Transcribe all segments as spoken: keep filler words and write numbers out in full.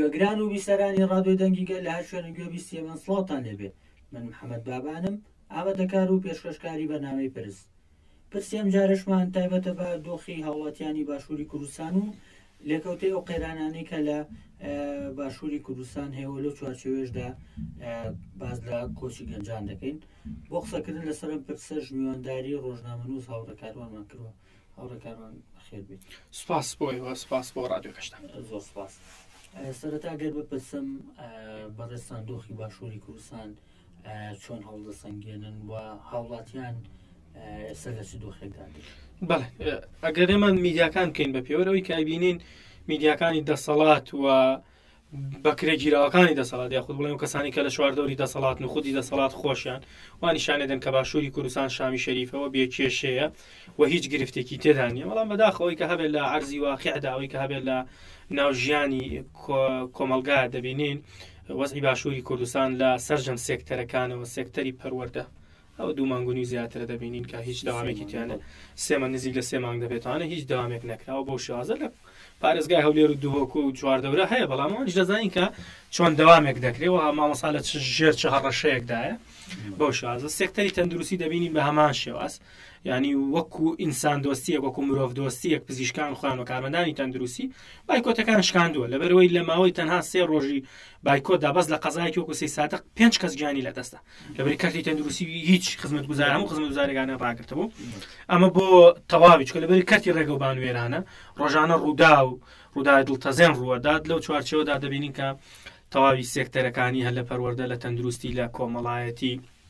گوێگران و بیسەرانی ڕادیۆ دەنگیگە لە هەر شوێنە گوێ بیستیە من سڵاوتان لێبێ. من محەممەد بابانم، ئامادەکار و پێشکەشکاری بەنامەی پرس. پرسیەم جارشمان تایبەتە بە دۆخی هاوڵاتیانی باشووری کوردستان و لێکەوتەی ئەو قەیرانانەی کە لە باشووری کوردستان هەیە لەو چوارچێوێژدا باز لە کۆچی گەنجان دەکەین. بۆ قسەکردن لەسەرم پرسەش میوانداری ڕۆژنامەنووس هاوڕێکاروانمان کردووە. هاوڕێکاروان خێر بێت. سپاس بۆیەوە، سپاس بۆ ڕادیۆ کەشتە. زۆر سپاس. سەرەتا گەر بپرسم بەڕێستان دۆخی باشووری کوردستان چۆن هەوڵدەسەنگێنن و هاوڵاتیان ئێستا لە چ دۆخێکدا؟ بەڵێ، ئەگەر ئێمە میدیاکان بکەین بە پێوەرەوەی کە بینین میدیاکانی دەسەڵات و بەکرێگیراوەکانی دەسەڵات یاخود بڵێم کەسانی کە لە چواردەوری دەسەڵات و خودی دەسەڵات خۆشیان وانی شانێدەن کە باشووری کوردستان شامی شەریفەوە بێکێشەیە و هیچ گرفتێکی تێدا نیە. بەڵام بەداخەوەی کە هەبێت لە عەرزی واقعداوەی کە هەبێت لە ناوژیانی کۆمەلگا دەبینین وەزعی باشووری کوردستان لە سەرجەم سێکتەرەکانەوە سێکتەری پەروەردە ئەو دوو مانگونی زیاترە دەبینین کە هیچ داوامێکی تیانە سێمە نزیک لە سێ مانگ دەبێتوانە هیچ داوامێک نەکراوە بۆ شێوازە لە پارێزگای هەولێر و دووەکو و چواردەورە هەیە. بەڵام ئەوانیش دەزانین کە چۆن دەوامێک دەکرێەوە مامەسا لە ژێر چ هەڕەشەیەکدایە. بەو شێوازە سێکتەری تەندروستی دەبینین بە هەمان شێواز، یعنی وەکو ئینسان دۆستیەک وەکو مرۆڤ دۆستیەک پزیشکان خوان و کارمەندانی تەندروستی بایکۆتەکان شکاندووە لەبەرەوەی لە ماوەی تەنها سێ ڕۆژی بایکۆتدا بەس لە قەزایەکی وەکو سەی سادق پێنج کەس گیانی لەدەستە لەبەری کارتی تەندروستی هیچ خزمەتگوزار هەموو خزمەتگوزارەکانە ڕاگرتبوو. ئەمە بۆ تەواوی چکە لەبەری کارتی ڕێگە و بانوێرانە ڕۆژانە ڕوودا و ڕووداوی دڵتەزێن ڕووەدات لەو چوارچێوەدا دەبینین کە تەواوی سێکتەرەکانی هەر لە پەروەردە لە تەندروستی لە کۆمەڵایەتی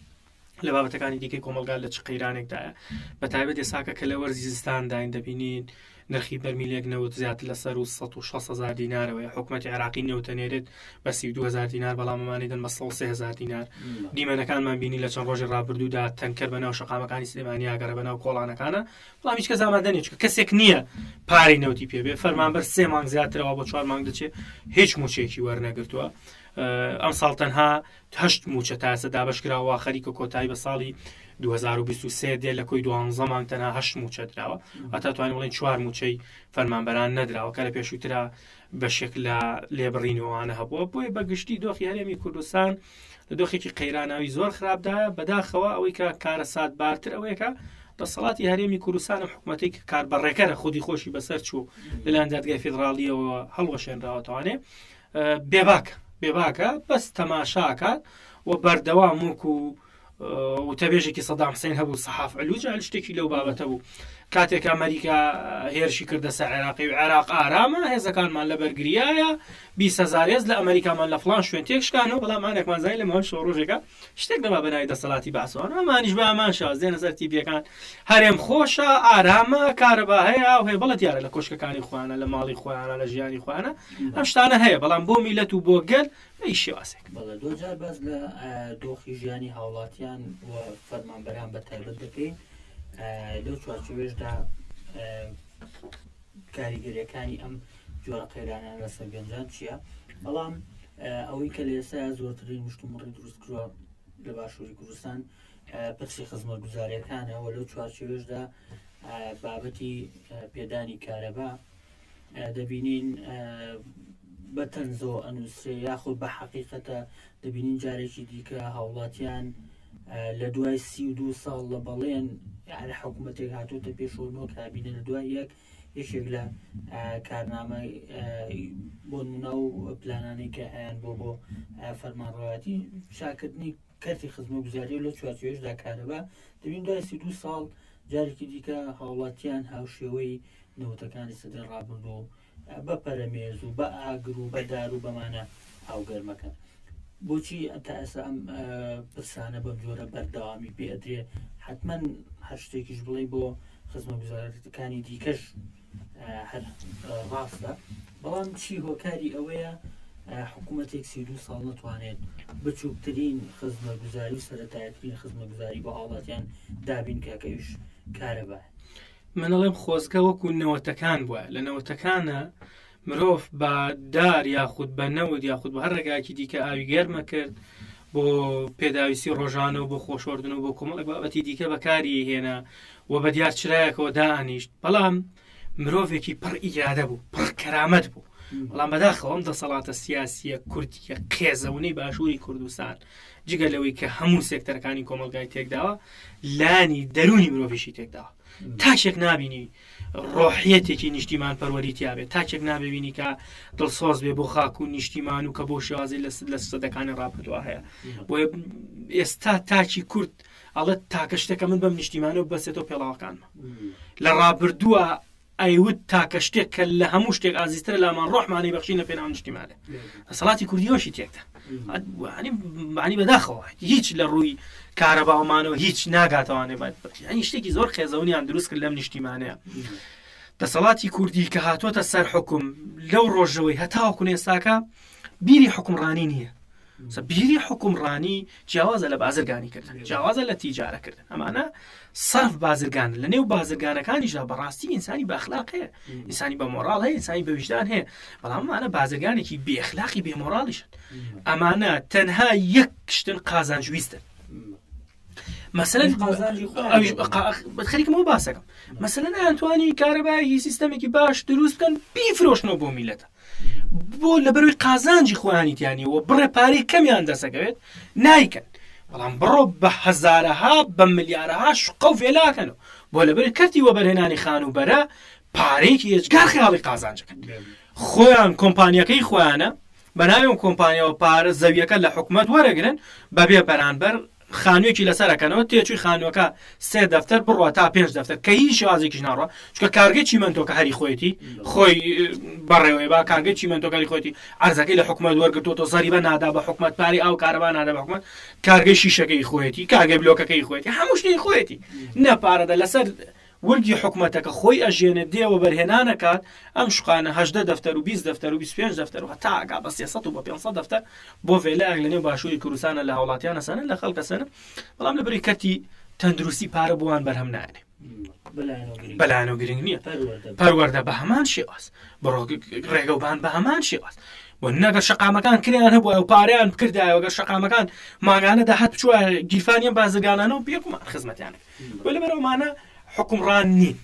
لە بابەتەکانی دیکەی کۆمەلگا لە چ قەیرانێکدایە بەتایبەت ئێساکە کە لە وەرزی زستانداین دەبینین نرخی بەرمیلێک نەوت زیاتر لەسەر و سەد و شەش هەزار دینارەوەی حکوومەتی عێراقی نەوتەنێرێت بە سی و دوو هەزار دینار بەڵام ئەمانەی دەن بە سەد و سێ هەزار دینار. دیمەنەکانمان بینی لە چەند ڕۆژی ڕابردوودا تەنکەر بەناو شەقامەکانی سلێمانی ئاگەرە بەناو کۆڵانەکانە بەڵام هیچ کەس ئامادە نییە چکە کەسێک نییە پارەی نەوتی پێبێ. فەرمانبەر سێ مانگ زیاترەوە بۆ چوار مانگ دەچێت هیچ موچێکی وەرنەگرتووە. ئەم ساڵ تەنها هەشت موچە تا ئێستا دابەشکراوە خەریکە کۆتایی بە ساڵی دوو هەزار و بیست و سێ دێ لە کۆی دوانزە مانگ تەنها هەشت موچە درراوە هەتا توانین بڵێن چوار موچەی فەرمانبەران نەدراوە کە لە پێشووترا بەشێک لە لێبڕینەوەوانە هەبووە. بۆیە بەگشتی دۆخی هەرێمی کوردستان لە دۆخێکی قەیراناوی زۆر خراپدایە. بەداخەوە ئەوەی کە کارە سات بارتر ئەوەیەکە دەسەڵاتی هەرێمی کوردستانە حکوومەتێک کاربەڕێکەرە خودی خۆشی بەسەر چوو لەلایەن دادگای فێدراڵیەوە هەڵوەشێنراوەتەوانێ بێباکە بێباکە بەس تەماشاکات و بەردەوام وەکو وتەبێژێکی سەدام حوسێن هەبوو سەحاف علوجە شتێکی لەو بابەتە بوو. کاتێک ئەمریکا هێرشی کردە سەر عێراقی و عێراق ئارامە هێزەکانمان لە بەرگریایە بیست هەزار هێز لە ئەمریکامان لە فڵان شوێن تێکشکانەوە بەڵام ئانێکمان زای لە ماوەی ڕۆژێکە شتێک نەما بەناوی دەسەڵاتی باسوان ئەمانیش بە ئەمان شاز دێنە سەر تیبیەکان هەرێم خۆشە ئارامە کارەبا هەیە و هەیە بەڵێ دیارە لە کۆشکەکانی خۆیانە لە ماڵی خۆیانە لە ژیانی خۆیانە ئەم شتانە هەیە بەڵام بۆ میلەت و بۆ گەل بەی شێوازێک. بەڵێ دوجار باز لە دۆخی ژیانی هاوڵاتیان و فەرمانبەران بە تایبەت دەکەین لەو چوارچێوێژدا کاریگەریەکانی ئەم جۆرە قەیرانیان لەسەر گەنجان چییە؟ بەڵام ئەوەی کە لە ئێستا زۆرترین مشتومڕی دروست کردووە لە باشووری کوردستان پرسی خزمەتگوزاریەکانەوە لەو چوارچێوێژدا بابەتی پێدانی کارەبا دەبینین بە تەنزەوە ئەنووسێ یاخود بە حەقیقەتە دەبینین جارێکی دیکە هاوڵاتیان لە دوای سی و دوو ساڵ لە بەڵێن یعنی حکوومەتێک هاتووتە پێشەوە کابینە لە دوای یەک یەکێک لە کارنامە بۆ نمونە و پلانانەی کە هەیەن بۆ بۆ فەرمانڕەوایەتی شاکردنی کەرتی خزمەتگوزاریە لە چوارچێوێژدا کارەبا دەبین دوای سی و دوو ساڵ جارێکی دیکە هاوڵاتیان هاوشێوەی نەوتەکانی سەدەی ڕابردوو بە پەرەمێز و بە ئاگر و بەدار و بەمانە هاوگەرمەکەن. بۆچی تا ئێستا ئەم پرسانە بەم جۆرە بەردەوامی پێدرێ؟ حتمما هەر شتێکیش بڵێ بۆ خزمەتگوزارەکانی دیکەش هەر ڕاستە، بەڵام چی هۆکاری ئەوەیە حکوومەتێک سی و دوو ساڵ نتوانێت بچووکترین خزمەتگوزاری و سەرەتایەترین خزمەتگوزاری بۆ هاوڵاتیان دابین کاکەویش کارەبا. منەڵێم خۆزگە وەکو نەوەتەکان بووە لە نەوەتەکانە مرۆڤ بە دار یاخود بە نەوت یاخود بە هەر ڕێگاکی دیکە ئاوی گەرمە کرد بۆ پێداویستی ڕۆژانە و بۆ خۆشۆردن و بۆ کۆمەڵێک بابەتی دیکە بەکاری هێنا و بە دیار چرایەکەوە دائانیشت. بەڵام مرۆڤێکی پڕ ئیرادە بوو، پڕ کەرامەت بوو بەڵام بەداخەوە ئەم دەسەڵاتە سیاسیە کورتیە قێزەونەی باشووری کوردستان جگە لەوەی کە هەموو سێکتەرەکانی کۆمەلگای تێکداوە لانی دەرونی مرۆڤیشی تێکداوە تاچێک نابینی ڕۆحیەتێکی نیشتیمان پەروەریتیابێت تاچێک ناببینی کە دڵسۆز بێ بۆ خاک و نیشتیمان و کە بۆ شێوازی لە سەدەکانی ڕاپردووە هەیە بۆ ئێستا تاچی کورد ئەڵێت تاکە شتێکە من بەم نیشتیمانەوە بەسێتەوە پێڵاوەکانمە لە ڕابردووە ئەیوت تاکە شتێک کە لە هەموو شتێک ئازیزترە لامان ڕۆحمانی بەخشینە پێناو نیشتیمانێ دەسەڵاتی کوردیەوەشی تێکدا معنی بەداخەوە هیچ لە ڕووی کارەباومانەوە هیچ ناگاتەوانێ ئەنی شتێکی زۆر خێزەونیان دروست کرد لەم نیشتیمانەیە دەسەڵاتی کوردی کە هاتووەتە سەر حکوم لەو ڕۆژەوەی هەتاوەکو ئێستاکە بیری حکومڕانی نییە بیری حکومڕانی جیاوازە لە بازرگانیکردن جیاوازە لە تیجارەکردن ئەمانە سەرف بازرگان لە نێو بازرگانەکانیشدا بەڕاستی ئینسانی بەخلاق هەیە ئینسانی بە مۆراڵ هەیە ئینسانی بە وجدان هەیە بەڵام ئەمانە بازرگانێکی بێخلاقی بێمۆراڵیشن ئەمانە تەنها یەک شتن قازانجویستن مثلا خەریکمەوە باسەکەم مثلا ئەتوانی کارەبایی سیستەمێکی باش دروست بکەن بیفرۆشنەوە بۆ میلەتە بۆ لە بەروی قازانجی خۆیانیتیانیەوە بڕێ پارەی کەمیان دەسەکەوێت نایکەن بەڵام بڕۆ بە هەزارەها بە ملیارەها شقە و فێلاکەنەوە بۆ لە بەری کەرتی وەبەرهێنانی خانوبەرە پارەیەکی هێچگار خەیاڵی قازانجەکەن خۆیان کۆمپانیەکەی خۆیانە بەناوی کۆمپانیەوە پارە زەویەکە لە حکومەت وەرەگرن بەبێ بەرانبەر خانوویەکی لەسەرەکەنەوە تێچووی خانووەکە سێ دەفتەر بڕوە تا پێنج دەفتەر کە هیچ شازێکیش ناڕوە چکە کارگەی چیمەنتۆکە هەری خۆیەتی خۆی بەڕێوەی با کارگەی چیمەنتۆکەری خۆیەتی ئەرزەکەی لە حکومەت وەرگرتووە زەریبە نادا بە حکومەت پاری ئەو کارەبا نادا بە حکومەت کارگەی شیشەکەی خۆیەتی کارگەی بلۆکەکەی خۆیەتی هەموو شتێکی خۆیەتی نەپارەدە لەسەر وەرگی حکومەتەکە خۆی ئەژێنێت دێوە بەرهێنانەکات ئەم شقانە هەژدە دەفتەر و بیست دەفتەر و بیست و پێنج دەفتەر و هەتا ئاگا بە سێسەد و بە پێنجسەد دەفتەر بۆ فێلایەک لە نێو باشووری کوردستانە لە هاوڵاتیانە سەنن لە خەڵکە سەنن بەڵام لەبەری کەرتی تەندروستی پارە بۆوان بەرهەم نایێنێ بەلایەنەوە گرنگ نییە پەروەردە بە هەمان شێواز بڕۆ ڕێگەوبان بە هەمان شێواز بۆ نەگەر شەقامەکان کریان هەبووە و پارەیان کردایەوەگە شەقامەکان ماگانە داهات بچووە گیرفانیان بازرگانانەوە پێکمان خزمەتیانە بۆ لەبەرەوەمانە حکومڕان نین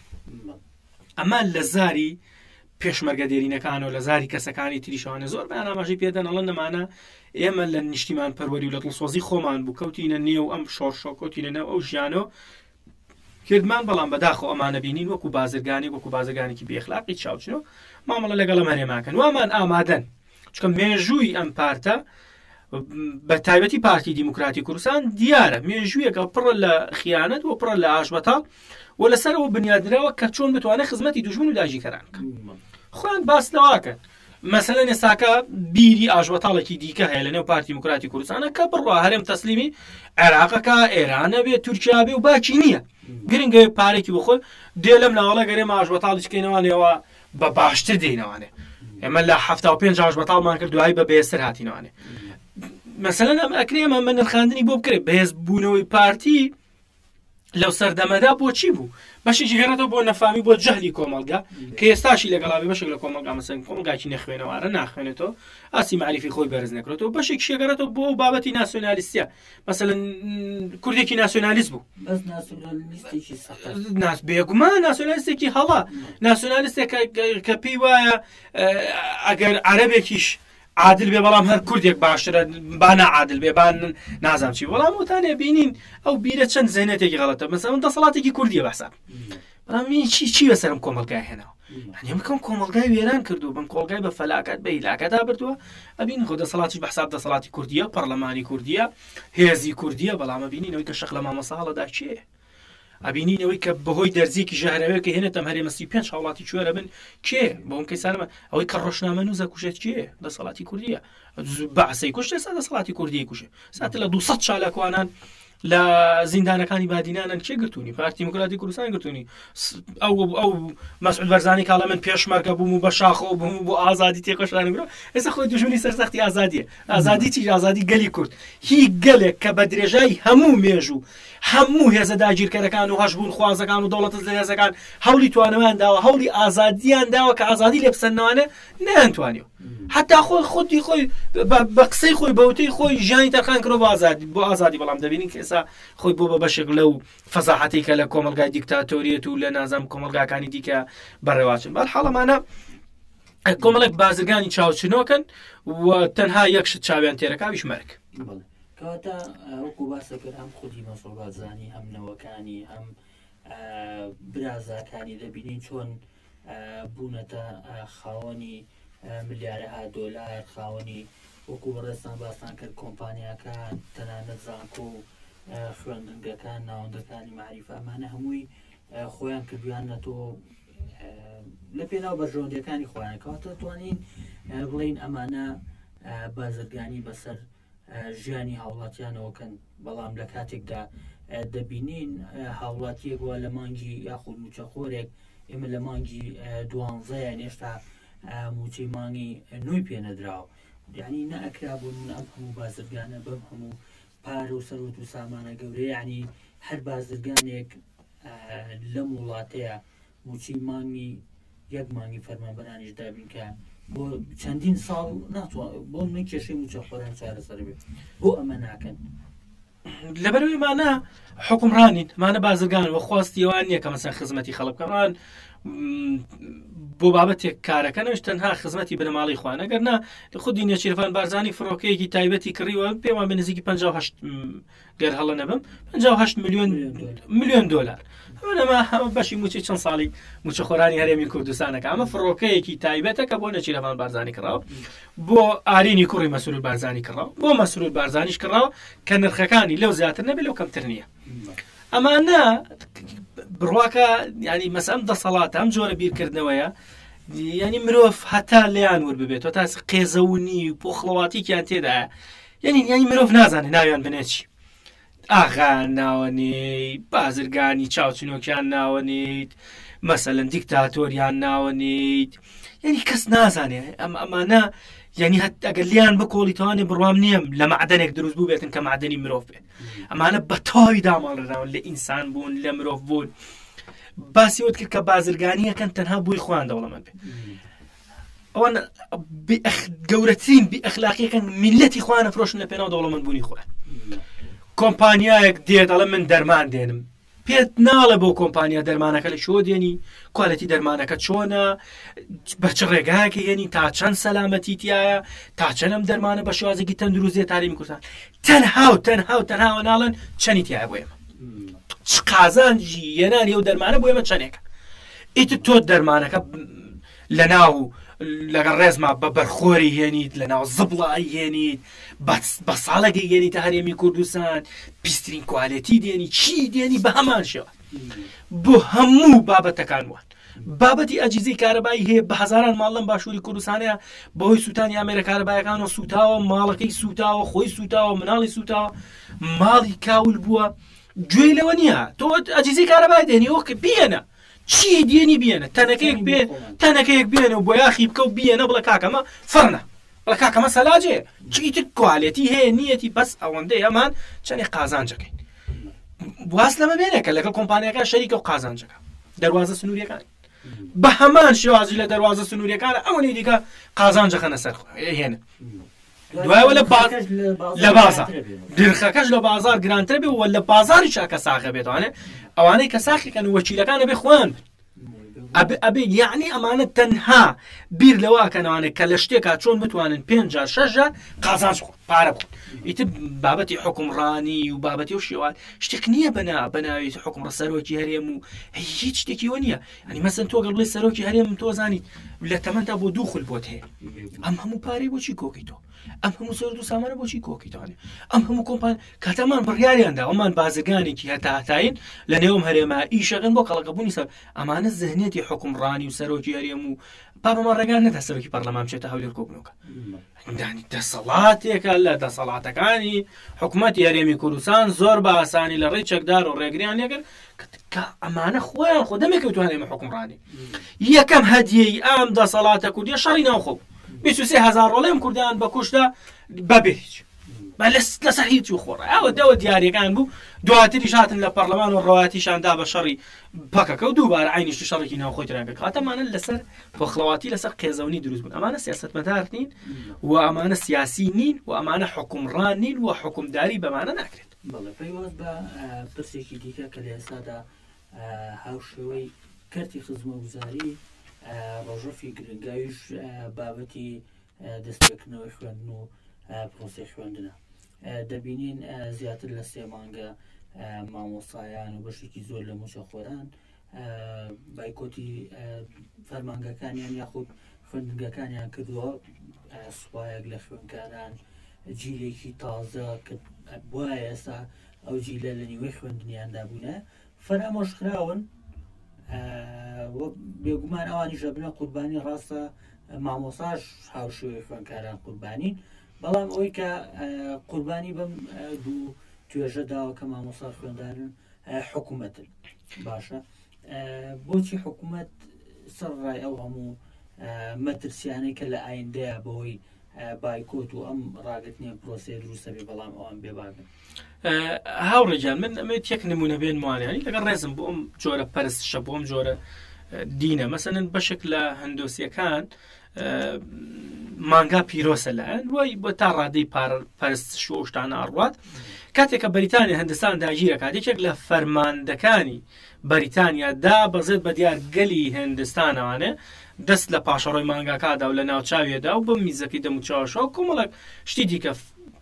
ئەمە لە زاری پێشمەرگە دێرینەکان و لە زاری کەسەکانی تریشانە زۆر بەیان ئاماژەی پێدەن ئەڵەن نەمانە ئێمە لە نیشتیمان پەروەری و لە دڵسۆزی خۆمان بوو کەوتینە نێو ئەم شۆڕشۆ کەوتینە نێو ئەو ژیانۆ کردمان بەڵام بەداخۆ ئەمانە بینین وەکو بازرگانی وەکو بازرگانێکی بێخلاقی چاوچنۆ مامەڵە لەگەڵ هەرێماکەن وامان ئامادەن چکە مێژووی ئەم پارتە بە تایبەتی پارتی دیموکراتی کوردستان دیارە مێژوویەکە پڕە لە خیانەت و پڕە لە ئاشبەتاڵ و لەسەرەوە بنیادراوە کە چۆن بتوانێت خزمەتی دوژمن و داژیکەران خۆیان باس لەواکەن مەسەلەن ئێستاکە بیری ئاژوەتاڵێکی دیکە هەیە لە نێو پارتی دیموکراتی کوردستانە کە بڕوا هەرێم تەسلیمی عێراقەکە ئێرانە بێت تورکیا بێ و باکی نییە گرنگە پارێکی بخۆ دێ لەم ناوەڵە گەرێمە ئاژوەتاڵی چکەینەوانێەوە بە باشتر دێنەوانێ ئێمە لە هەفتە و پێنج ئاژوەتاڵمان کرد دوای بە بێستر هاتینەوانێ مەسەلەن ئەم ئەکرێمە من نرخاندنی بۆ بکرێت بەهێز بوونەوەی پارتی لەو سەردەمەدا بۆچی بوو بەشێکی گەڕێتەوە بۆ نەفامی بۆ جەهلی کۆمەلگا کە ئێستاشی لەگەڵاوی بەشێک لە کۆمەلگا مەسەن کۆمەلگاکی نەخوێنەوەوارە ناخوێنێتەوە ئاسی معریفی خۆی بەرز نەکرێتەوە بەشێک شێگەڕێتەوە بۆ بابەتی ناسیۆنالیستیە مەسەلەن کوردێکی ناسیۆنالیست بوو ناس بێگومان ناسیۆنالیستێکی هەڵا ناسیۆنالیستێک کە پێی وایە ئەگەر عەرەبێکیش عادل بێ بەڵام هەر کوردێک باشترە با نەعادل بێ با نازام چی بەڵام وتانێ بینین ئەو بیرە چەند زێنێتێکی غەڵەتە مەسەڵەن دەسەڵاتێکی کوردیە بەسەر بەڵام چی چی بەسەرم کۆمەلگای هێناوە هەنێ بکەم کۆمەلگای وێران کردو بم کۆڵگای بە فەلاکات بە هیلاکەتا بردووە ئەبین خۆ دەسەڵاتیش بەحساب دەسەڵاتی کوردیە پەرلەمانی کوردیە هێزی کوردیە بەڵام ئەبینینەوەی کە شەق لە مامەساڵەدا چیە ئەبینینەوەی کە بەهۆی دەرزیکی ژەهرەوەی کە هێنێتە هەرێمەسی پێنج هاوڵاتی کوێرە بن کێ بۆم کەسانمە ئەوەی کە ڕۆژنامە نووزە کوشێت کێ دەسەڵاتی کوردیە بەعسەی کوشتێ سا دەسەڵاتی کوردی کوشێ ساتە لە دووسەد چالاکوانان لە زیندانەکانی بادینانن کێ گرتوونی پارتی دیموکراتی کوردستان گرتوونی ئەو ئەو مەسعود بەرزانی کاڵە من پێشمەرگە بووم و بە شاخۆ بووم بۆ ئازادی تێکۆشرانگرۆ ئێستا خۆی دوژمنی سەرسەختی ئازادیە ئازادی چی ئازادی گەلی کورد هی گەلێک کە بە درێژایی هەموو مێژوو هەموو هێزە داگیرکەرەکان و هەشبوون خوازەکان و دەوڵەتە هێزەکان هەوڵی توانەوەیان داوە هەوڵی ئازادیان داوە کە ئازادی لێ بسەنەوانە نەیانتوانیەوە حتا خۆی خودی خۆی بە قسەی خۆی بەوتەی خۆی ژیانی تەرخان کردەوە بۆ ئازادی بۆ ئازادی بەڵام دەبینین کە ئێستا خۆی بۆ بە بەشێک لەو فەزاحەتی کە لە کۆمەلگای دیکتاتۆریەت و لە نازام کۆمەلگاکانی دیکە بەڕێواچن بەڵحاڵەمانە کۆمەڵێک بازرگانی چاوچنۆکەن و تەنها یەکشت چاویان تێرەکاویش مەرگ کەواتە وەکو باسەکرد هەم خودی مەسۆڵ بازرگانی هەم نەوەکانی هەم برازاکانی دەبینین چۆن بوونەتە خاوەنی ملیارەها دۆلار خاوەنی وەکو بەڕێستان باسان کرد کۆمپانیاکان تەنانەت زانکۆ و خوێندنگەکان ناوەندەکانی معریفە ئەمانە هەمووی خۆیان کردویانە تۆ لە پێناو بەرژەوەندەکانی خۆیان کەواتە توانین بڵین ئەمانە بازرگانی بەسەر ژیانی هاوڵاتیانەوەکەن بەڵام لە کاتێکدا دەبینین هاوڵاتیەک وە لە مانگی یاخود موچەخۆرێک ئێمە لە مانگی دوانزەیە هێشتا موچەی مانگی نوێی پێنەدراوە یعنی نەئەکرا بوون من ئەم هەموو بازرگانە بەم هەموو پارە و سەرۆت و سامانە گەورەیە یعنی هەر بازرگانێک لەم وڵاتەیە موچەی مانگی یەک مانگی فەرمانبەرانیش دابین کە بۆ چەندین ساڵ ناتوانێت بۆ من کێشەی موچەخۆران چارەسەر بێت بۆ ئەمە ناکەن لەبەرەوەی مانە حکومڕانین مانە بازرگان وە خواستیەوان نییە کە مەسەن خزمەتی خەڵکەمان بۆ بابەتێک کارەکەنەوەش تەنها خزمەتی بنەماڵی خوان ئەگەر نا خودی نێچیرفان بارزانی فڕۆکەیەکی تایبەتی کڕیوە پێوان بە نزیکی پەنجا و هەشت گەر هەڵە نەبم پەنجا و هەشت میلیۆن میلیۆن دۆلار ئەمە هەمە بەشی موچەی چەند ساڵی موچەخۆرانی هەرێمی کوردستانەکە ئەمە فڕۆکەیەکی تایبەتە کە بۆ نەچیرەفان بارزانی کراوە بۆ ئارینی کوڕی مەسئول بارزانی کراوە بۆ مەسئول بارزانیش کراوە کە نرخەکانی لەو زیاتر نەبێت لەو کەمتر نییە ئەمانە بڕواکە ینی مەسەم دەسەڵات ئەم جۆرە بیرکردنەوەیە ینی مرۆڤ هەتا لێیان ور ببێت تۆ تا قێزەونی و پۆخڵەواتیکیان تێدایە ینی ینی مرۆڤ نازانێ ناویان بنێچی ئاغا ناوەنی بازرگانی چاوچنۆکیان ناوەنیت مەسەلەن دیکتاتۆریان ناوەنیت ینی کەس نازانێ ئەم ئەمانە ینی هەت ئەگەر لیان بکۆڵی توانێ بڕوام نییەم لە معدەنێک دروست بوو بێتن کە معدەنی مرۆڤ بێت ئەمانە بە تاوی داماڵراون لە ئینسان بوون لە مرۆڤ بوون باسی وت کرد کە بازرگانیەکەن تەنها بووی خۆیان دەوڵەمەند بێت ئەوان گەورەترین بئەخلاقیەکەن میلەتی خۆیان ئەفرۆشن لە پێناو دەوڵەمەند بوونی خۆیان کۆمپانیایەک دێت دەڵێ من دەرمان دێنم پێت ناڵە بۆ کۆمپانیا دەرمانەکە لە شۆ دێنی کوالەتی دەرمانەکە چۆنە بە چ ڕێگایەکە یێنی تا چەند سەلامەتی تایە تا چەندەم دەرمانە بە شێوازێکی تەندروستێ تاریمی کوردستان تەنها و تەنها و تەنهاوە ناڵن چەنی تایە بۆ ئێمە چ قازانجی یێنانی ئەو دەرمانە بۆ ئێمە چەندێکە ئیتر تۆ دەرمانەکە لە ناو لەگەڵ ڕێزما بە بەرخۆری هێنیت لە ناو زبڵی هێنیت بە ساڵێکی هێنی تا هەرێمی کوردستان پیسترین کوالەتی دێنی چی دێنی بە هەمان شێوە بۆ هەموو بابەتەکان وان بابەتی ئەجیزەی کارەبایی هەیە بە هەزاران ماڵ لەم باشووری کوردستانەیە بەهۆی سووتانی ئامێرە کارەبایەکانەوە سوتاوە ماڵەکەی سوتاوە خۆی سوتاوە مناڵی سوتاوە ماڵی کاول بووە گوێی لەوە نییە تۆ ئەجیزەی کارەبای دێنی ئۆکە بێنە چی دێنی بێنە تەنەکەیەک بێ تەنەکەیەک بێنە و بۆ یاخی بکە و بێنە بڵە کاکەمە فڕنە بڵە کاکەمە سەلاجێ چیتر کوالەتی هەیە نیەتی بەس ئەوەندەی ئەمان چەندێک قازانجەکەین واز لەمە بێنێکە لەگەڵ کۆمپانیەکە شەریکە و قازانجەکە دەواازە سنووریەکان بە هەمان شێوازی لە دەواازە سنووریەکانە ئەوەی دیکە قازانجەخەنە سەر هێنە دوایەوە لە بازار درخەکەش لە بازار گرانتر بێ و لە بازاری چاکە ساخە بێتوانێ ئەوانەی کە ساخیکەن وەکیلەکانە بێ خوێن ئەبێ یعنی ئەمانە تەنها بیر لەواکەنەوانێت کە لە شتێکا چۆن بتوانن پێنج جار شەش جار قازانج بخۆن پارە بخۆن ئیتر بابەتی حکومڕانی و بابەتی و شێوان شتێک نییە بەنا بەناوی حکومڕە سەرۆکی هەرێم و هیچ شتێکیوە نییە ئەنی مەسەن تۆ گەڵ بڵێ سەرۆکی هەرێم تۆ زانیت لە تەمەنتا بۆ دوو خول بۆت هەیە ئەم هەموو پارەی بۆچی کۆکی تۆ ئەم هەموو سەرۆت و سامانە بۆچی کۆکیتوانێ ئەم هەموو کۆمپان کاتەمان بڕیاریاندا ئەومان بازرگانێکی هەتا هەتاین لە نێوم هەرێمە ئیشەکەن بۆ کەڵەکەبوونی سەر ئەمانە زەهنێتی حکومڕانی و سەرۆکی هەرێم و پاپەمان ڕێگان نەدا سەرۆکی پەرلەمان بچێتە هەولێر کۆبنەوەکە دانی دەسەڵاتێکە لە دەسەڵاتەکانی حکوومەتی هەرێمی کوردستان زۆر بە ئاسانی لە ڕێی چەکدار و ڕێگریان لێگەن کە ئەمانە خۆیان خۆ دەمێکەوتوانێمە حکومڕانی یەکەم هەدیەی ئەم دەسەڵاتە کوردیە شەڕی ناوخۆ بیست و سێ هەزار ڕۆڵێم کوردیان بە کوشدا بەبێ هیچ لەسەر هیچ و خۆڕە ئەوە دەوە دیارەکان بوو دواتریش هاتن لە پەرلەمان و ڕەواتیشاندا بە شەڕی پەکەکە و دووبارە عینیشتی شەڕێکی ناوخۆیتران بێت کاتەمانە لەسەر پۆخڵەواتی لەسەر قێزەونی دروست بوون ئەمانە سیاسەتمەدار نین و ئەمانە سیاسی نین و ئەمانە حکومڕان نین و حکومداری بەمانە ناکرێت بەڵێ پەیوەست بە پرسێکی دیکە کە لە ئێستادا هاوشێوەی کەرتی خزمەتگوزاری ڕۆژەفی گرنگاویش بابەتی دەستپێکردنەوەی خوێندن و پرۆسی خوێندنە. دەبینین زیاتر لە سێ مانگە مامۆسایان و بەشێکی زۆر لە موشەخۆران بایکۆتی فەرمانگەکانیان یاخود خوێندنگەکانیان کردووە. سوپایەک لە خوێندکاران جیلێکی تازە کە وایە ئێستا ئەو جیلە لە نیوەی خوێندنیاندا بوونە فەرامۆشخراون. بێگومان ئەوانیش بنە قوربانی ڕاستە مامۆساش هاوشێوەی خوێندکاران قوربانین، بەڵام ئەوەی کە قوربانی بەم دوو توێژە داوە کە مامۆسا خوێندارن حکوومەتن. باشە بۆچی حکوومەت سەر ڕای ئەو هەموو مەترسیانەی کە لە ئایندەیە بەهۆی بایکۆت و ئەم ڕاگرتنیە پرۆسەیە دروستە بێ بەڵام ئەوان بێباگن؟ هاوڕێجان من ئەمێت یەک نمونە بێن موانیانی لەگەڵ ڕێزم بۆ ئەم جۆرە پەرستشە بۆ ئەم جۆرە دینە. مەسەنن بەشێک لە هەندۆسیەکان مانگا پیرۆسە لەن وای بۆ تا ڕادەی پەرستش و شتانە ئەڕوات. کاتێککە بەریتانیا هەندستان داگیرە کاتێکێک لە فەرماندەکانی بەریتانیادا بەزێت بە دیار گەلی هەندستانەوانێ دەست لە پاشەڕۆی مانگاکادا و لە ناوچاویەدا و بە میزەکەی دەموچاوشەوە کۆمەڵک شتی دیکە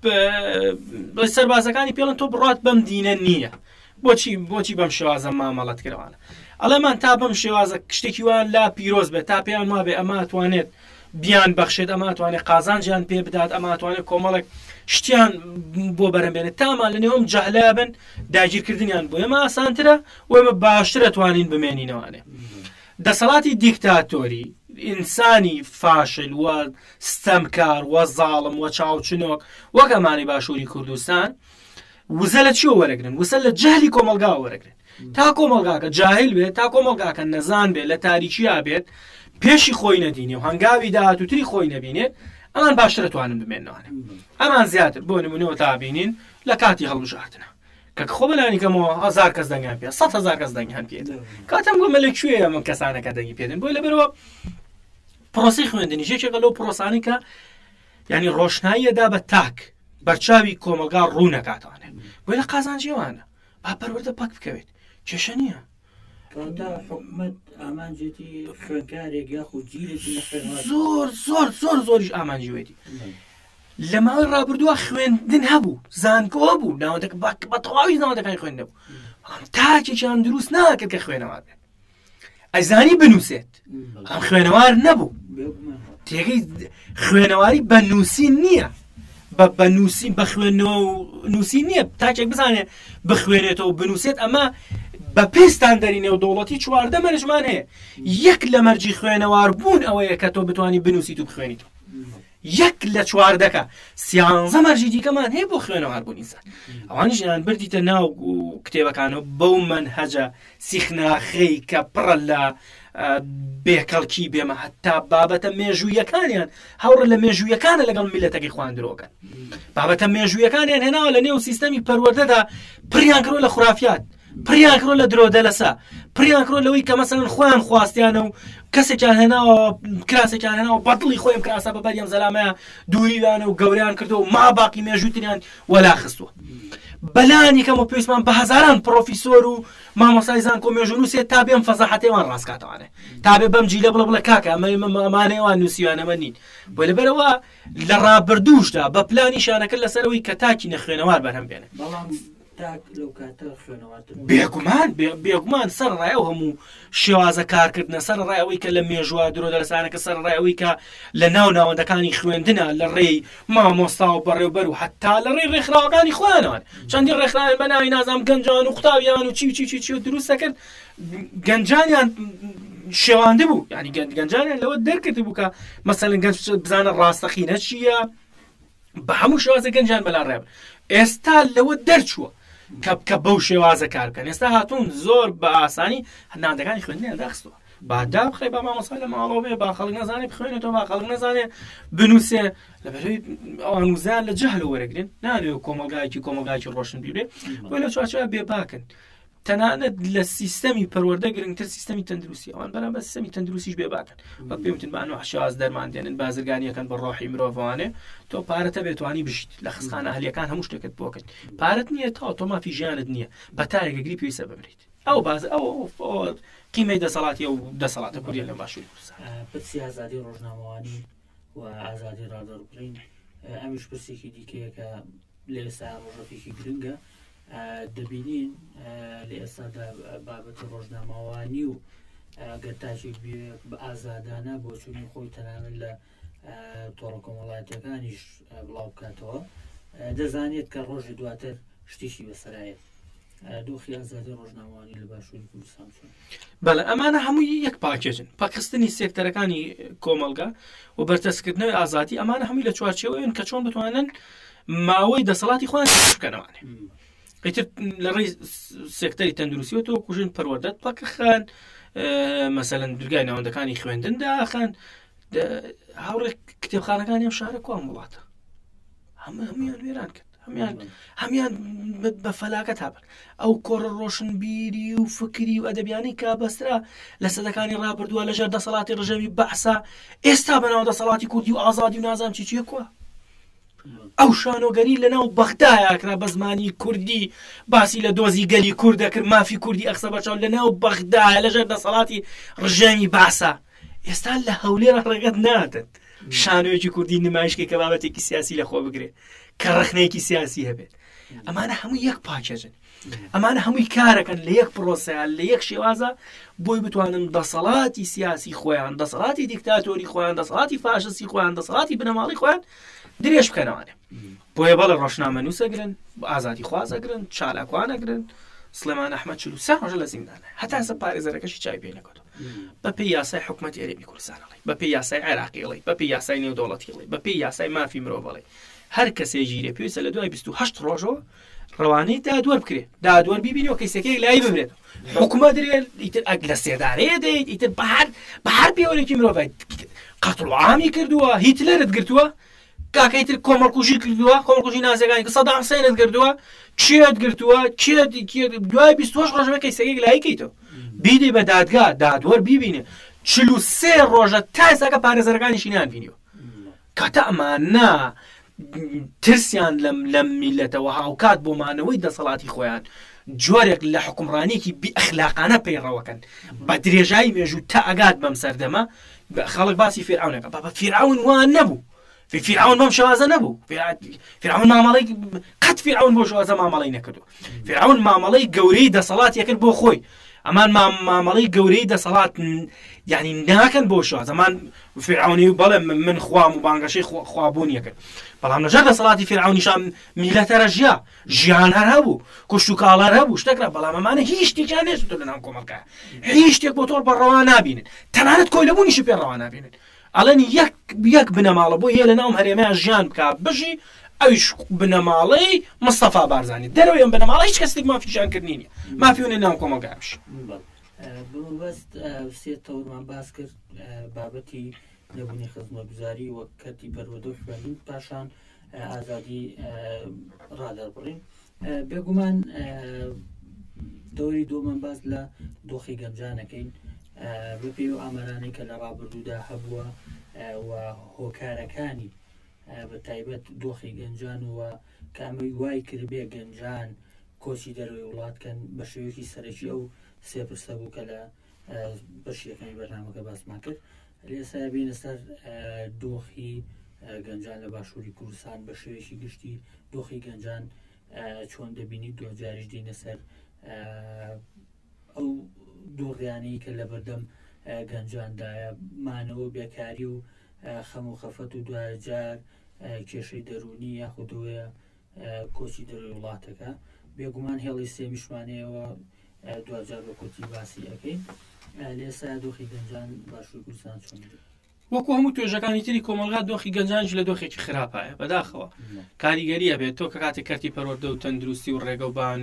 سەربازەکانی پێڵن تۆ بڕات بەم دینە نییە، بۆچی بۆچی بەم شێوازە مامەڵەت کردوانە. ئەڵەمان تا بەم شێوازە شتێکی وان لا پیرۆز بێت تا پێیان وابێ ئەمە ئەتوانێت بیان بەخشێت، ئەمە ئەتوانێت قازانجیان پێ بدات، ئەمە ئەتوانێت کۆمەڵک شتیان بۆ بەرەمبێنێت تامان لە نێوم جەهلا بن داگیرکردنیان بۆ ئێمە ئاسانترە و ئێمە باشتر ئەتوانین بمێنینەوانێ. دەسەڵاتی دیکتاتۆری ئینسانی فاشل و ستەمکار و زاڵم و چاوچنۆک وەک ئەمانی باشووری کوردستان وزە لە چیوە وەرەگرن؟ وسە لە جەهلی کۆمەلگا وەرەگرن. تا کۆمەلگاکە جاهل بێت، تا کۆمەلگاکە نەزان بێت، لە تاریکیا بێت، پێشی خۆی نەدینێ و هەنگاوی داهاتووتری خۆی نەبینێت، ئەمان باشتر ئەتوانن بمێنەوەنێ. ئەمان زیاتر بۆ نمونەوە تابینین لە کاتی هەڵبژاردنە کە خۆ بەلانی کەمەوە هەزار کەس دەنگیان پێ سەد هەزار کەس دەنگیان پێ کاتەم گومە لەکوێیە من کەسانەکە دەنگی پێدن. بۆی لەبەرەوە پرۆسی خوێندنی ژێکێکە لەو پرۆسانی کە یعنی ڕۆشناییەدا بە تاک بەرچاوی کۆمەلگا ڕوو نەکاتوانێ. بۆی لە قازانجیێوانە با پەروەردە پاک بکەوێت کێشە نییە. حکومەت ئامانجێتی خوێندکارێک یاخود جیلێکی زۆر زۆر زۆر زۆریش ئامانجیوێتی. لە ماوەی ڕابردووە خوێندن هەبوو، زانکۆ بوو، ناوەندەکە بە تەواوی ناوەندەکانی خوێندن بوو، تاکێکیان دروست ناکرد کە خوێنەوار بێت. ئەزانی بنووسێت، ئەم خوێنەوار نەبوو. تێگەی خوێنەواری بە نووسین نییە، بە بە نووسین بە خوێندنەوە و نووسین نییە. تاکێک بزانێ بخوێنێتەوە و بنووسێت. ئەمە بە پێستان دەرینێ و دەوڵەتی چواردە مەرجمان هەیە. یەک لە مەرجی خوێنەوار بوون ئەوەیە کە تۆ بتوانی بنووسیت و بخوێنیت. یەک لە چواردەکە سیانزە مەرجی دیکەمان هەیە بۆ خوێنەوار بوون ئینسان. ئەوانیش یان بردیتە ناو کتێبەکانەوە بەو منهەجە سیخناخەی کە پڕە لە بێکەڵکی بێمە هەتا بابەتە مێژوویەکانیان هەوڕە لە مێژوویەکانە لەگەڵ میلەتەکەی خواندرۆکەن. بابەتە مێژوویەکانیان هێناوە لە نێو سیستەمی پەروەردەدا پڕیان کڕۆ لە خورافیات، پڕیان کڕۆ لە درۆ دەلەسا، پڕیان کڕۆ لەوەی کە مەسەڵەن خۆیان خواستیانە و کەسێکیان هێناوە کراسێکیان هێناوە بەدڵی خۆیان کراسە بە بەریەم زەلامەیە دووریوانە و گەوریان کردو و ما باقی مێژووتریان وەلا خستووە. بەلانی کەم و پێویستمان بە هەزاران پرۆفیسۆر و مامۆستای زانکۆ مێژوونووسێت تا بێم فەزاحەتەیەوان ڕاستکاتەوانێ، تا بێ بەم جیلە بڵە بڵە کاکە ئەمانەیەوان نووسیوانەمە نین. بۆ لەبەرەوە لە ڕابردووشدا بە پلانی شانەکرد لەسەرەوەی کە تاکی نەخوێنەوار بەرهەم بێنێ. بێگومان بێگومان سەر ڕایەوە هەموو شێوازە کارکردنە سەر ڕایەوەی کە لە مێژووە درۆ دەرسانەکە سەر ڕایەوەی کە لە ناو ناوەندەکانی خوێندنە لە ڕێی مامۆستا و بەڕێوبەر و حتا لە ڕێی ڕێکخراوەکانی خۆیانەوە چەندی ڕێکخراوێن بە ناوی نازام گەنجان و قوتاویان و چی و چی چی چی و دروست دەکرد. گەنجانیان شێواندە بوو، ینی گەنجانیان لەوە دەرکرد بوو کە مەسەڵەن گەنج بزانە ڕاستەخینە چییە، بە هەموو شێوازە گەنجان بەلا ڕێبن. ئێستا لەوە دەرچووە کە بەو شێوازە کار بکەن. ئێستا هاتوون زۆر بە ئاسانی هەناندەکانی خوێندنیان داخستووە. بادا بخەی بە مامۆستا لە ماڵەوە بێ با خەڵک نەزانێ بخوێنێتەوە، با خەڵک نەزانێ بنووسێ. لەبەرەوەی ئەوان وزان لە جەهل وەرەگرن، نانوێ کۆمەلگایەکی کۆمەلگایەکی ڕۆشن بیبێ. بۆی لە چوارچێوە بێباکن تەنانەت لە سیستەمی پەروەردە گرنگتر سیستەمی تەندروستی ئەوان بەرامبەر سیستەمی تەندروستیش بێ باکەن وەک پێوتن بە ئەنواع دەرمان دێنن بازرگانیەکەن بە ڕۆحی مرۆڤوانێ تۆ پارەتە بێتوانی بژیت لە خستخانە هەلیەکان هەموو شتێکت بۆکەن پارەت نییە تا تۆ مافی ژیانت نییە بەتایەکەگری پێویستە ببریت ئەو باز ئەو قیمەی دەسەڵاتی و دەسەڵاتە کوردیە لە باشووری کوردستان پرسی ئازادی ڕۆژنامەوانی و ئازادی ڕادەربڕین ئەمیش پرسێکی دیکەیە کە لە ئێستا ڕۆژەفێکی گرنگە دەبینین لە ئێستادا بابەتی ڕۆژنامەوانی و گەرتاچێک بە ئازادانە بۆ چوونی خۆی تەنانەت لە تۆڕە کۆمەڵایەتیەکانیش بڵاو بکاتەوە دەزانێت کە ڕۆژی دواتر شتێکی بەسەرایە دۆخی ئازادی ڕۆژنامەوانی لە باشووری کوردستان چۆن؟ بەڵێ ئەمانە هەمووی یەک پاکێجن پاکستنی سێکتەرەکانی کۆمەلگا و بەرتەسکردنەوەی ئازادی ئەمانە هەمووی لە چوارچێوەیەن کە چۆن بتوانن ماوەی دەسەڵاتی خۆیان بکەنەوانێ ئیتر لە ڕێی سێکتەری تەندروستیەوە تۆ کوژن پەروەردەت پاکەخان مەسەلەن دورگای ناوەندەکانی خوێندن داخەن هاوڕێ کتێبخانەکانی ئەم شارە کوام وڵاتە هەموویان وێران کرد هەمیان بە فەلاکەت هابن ئەو کۆڕە ڕۆشنبیری و فکری و ئەدەبیانی کابەسترا لە سەدەکانی ڕابردووە لەژێر دەسەڵاتی ڕژەمی بەعسا ئێستا بەناو دەسەڵاتی کوردی و ئازادی و نازام چی چیە کووە ئەو شانۆگەری لەناو بەغدایەکرا بە زمانی کوردی باسی لە دۆزی گەلی کورد دەکرد مافی کوردی ئەخسە بەچاو لەناو بەغدایە لەژێر دەسەڵاتی ڕژەمی باسا ئێستا لە هەولێرە ڕێگەت ناتن شانۆیەکی کوردی نمایشکێک کە بابەتێکی سیاسی لە خۆ بگرێت کە ڕخنەیەکی سیاسی هەبێت ئەمانە هەمووی یەک پاکێژن ئەمانە هەمووی کارەکەن لە یەک پرۆسەیان لە یەک شێوازە بۆی بتوانن دەسەڵاتی سیاسی خۆیان دەسەڵاتی دیکتاتۆری خۆیان دەسەڵاتی فاشستی خۆیان دەسەڵاتی بنەماڵی خۆیان درێژ بکەنەوانێ بۆیە بەڵێ ڕۆژنامە نووسەگرن ئازادی خوازەگرن چالاکوانەگرن سلێمان ئەحمەد چلو سە ڕۆژە لە زیندانە هەتا سە پارێزەرەکەشی چای پێ نەکەوتەوە بەپێی یاسای حکومەتی هەرێمی کوردستانەڵێ بەپێی یاسای عێراقیڵێ بەپێی یاسای نێودەوڵەتیڵێ بەپێی یاسای مافی مرۆڤڵێ هەر کەسێ ژیرێ پێویستە لە دوای بیست و هەشت ڕۆژەوە ڕەوانەی دادوەر بکرێت دادوەر بیبینەوە کەیسەکەی لای ببرێت حکومە درێت ئیتر لە سێدارەیە دەیت ئیتر بەهار بەهار پێوەرێکی مرۆڤ قەتڵعامی کردووە هیتلەرت گرتووە کاکەیتر کۆمەڵکوژی کردووە کۆمەڵکوژی نازەکانی کە سەدام حوسێنت گردووە چێت گرتووە چێت دوای بیست و هەشت ڕۆژەوە کەیسەکەی لایکەیتەوە بیدێ بە دادگا دادوەر بیبینێ چل و سێ ڕۆژە تا ئێستاکە پارێزەرەکانیشی نانبینیوە کاتە ئەمانە ترسیان لەم میلەتەوە هاوکات بۆ مانەوەی دەسەڵاتی خۆیان جۆرێک لە حکومڕانیەکی بیئەخلاقانە پەیڕەوەکەن بە درێژایی مێژوو تا ئەگات بەم سەردەمە خەڵک باسی فیرعونەکە بە فیرعون وان نەبوو فیرعون بەم شێوازە نەبوو فیرعون مامەڵەی قەت فیرعون بۆ شێوازە مامەڵەی نەکردو فیرعون مامەڵەی گەورەی دەسەڵاتی کرد بۆ خۆی ئەمان مامەڵەی گەورەی دەسەڵات یعنی ناکەن بۆ شێوازە ئەمان فیرعونی بەڵێ من خوام و بانگەشەی خوابوونیە کرد بەڵام لەژێر دەسەڵاتی فیرعونیشان میلەتە ژیا ژیان هەر هەبوو کوشت و کاڵار هەبوو شتێکرا بەڵام ئەمانە هیچ شتێکیان نێشتۆ لەناو کۆمەڵگایە هیچ شتێک بۆ تۆ بەڕەوا نابینن تەنانەت کۆیلەبوونیشی پێڕەوا نابینن ئەڵێن یەک یەک بنەماڵە بۆ هەیە لەناو هەرێمەیان ژیان بکات بژی ئەویش بنەماڵەی مستەفا بارزانانی دەرەوەی ئەم بنەماڵە هیچ کەسێک مافی ژیانکردنی نییە مافیونە ناو کۆمەڵگایش بەست سێ تەورمان باس کرد بابەتی نەبوونی خزمەتگوزاری وەک کەرتی پەروەردە و خوێندن پاشان ئازادی ڕادەربڕین بێگومان دەوری دۆمان باس لە دۆخی گەنجانەکەین بەپێی و ئامارانەی کە لە ڕابردوودا هەبووە و هۆکارەکانی بە تایبەت دۆخی گەنجان و کامەی وای کردبێ گەنجان کۆچی دەروی وڵاتکەن بە شێوەیەکی سەرەکی ئەو سێ پرسە بوو کە لە بەشیەکانی بەرنامەکە باسمان کرد لێسا بینە سەر دۆخی گەنجان لە باشووری کوردستان بە شێوەیەکی گشتی دۆخی گەنجان چۆن دەبینی دۆ جاریش دینە سەر ئەو دۆڕیانەی کە لە بەردەم گەنجاندایە مانەوە بێکاری و خەم و خەفەت و دوجار کێشەی دەرونی یاخودەوەیە کۆچی دەروی وڵاتەکە بێگومان هێڵی سێمیشمانەیەوە دوجار بە کۆچی باسی ئەەکەین لێسا دۆخی گەنجان باشووری کوردستان چۆن وەکو هەموو توێژەکانی تری کۆمەلگا دۆخی گەنجانش لە دۆخێکی خراپایە بەداخەوە کاریگەریە بێت تۆ کە کاتێک کەرتی پەروەردە و تەندروستی و ڕێگە و بان و